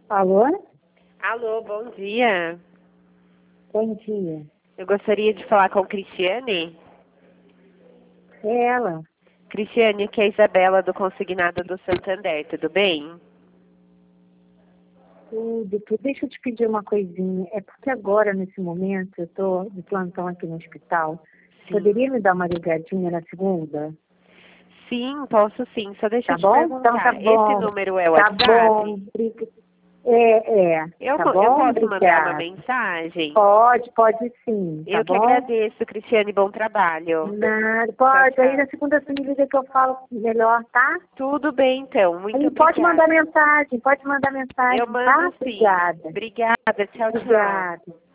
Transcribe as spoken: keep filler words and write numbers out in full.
Alô? Alô, bom dia. Bom dia. Eu gostaria de falar com Cristiane. É ela. Cristiane, aqui é a Isabela do Consignado do Santander, tudo bem? Tudo, tudo. Deixa eu te pedir uma coisinha. É porque agora, nesse momento, eu estou de plantão aqui no hospital. Sim. Poderia me dar uma ligadinha na segunda? Sim, posso sim. Só deixa Tá eu te bom? perguntar. Então tá bom. Esse número é o Tá WhatsApp? bom. Briga- É, é. Eu, Tá mo- eu bom? posso mandar uma Obrigada. mensagem? Pode, pode sim. Tá Eu que bom? agradeço, Cristiane. Bom trabalho. Nada. Tchau, Pode. Aí tchau. na segunda você me liga que eu falo melhor, tá? Tudo bem, então. Muito Aí pode obrigada. mandar mensagem. Pode mandar mensagem, Eu tá? mando sim. Obrigada. Obrigada. Tchau, tchau. Obrigada.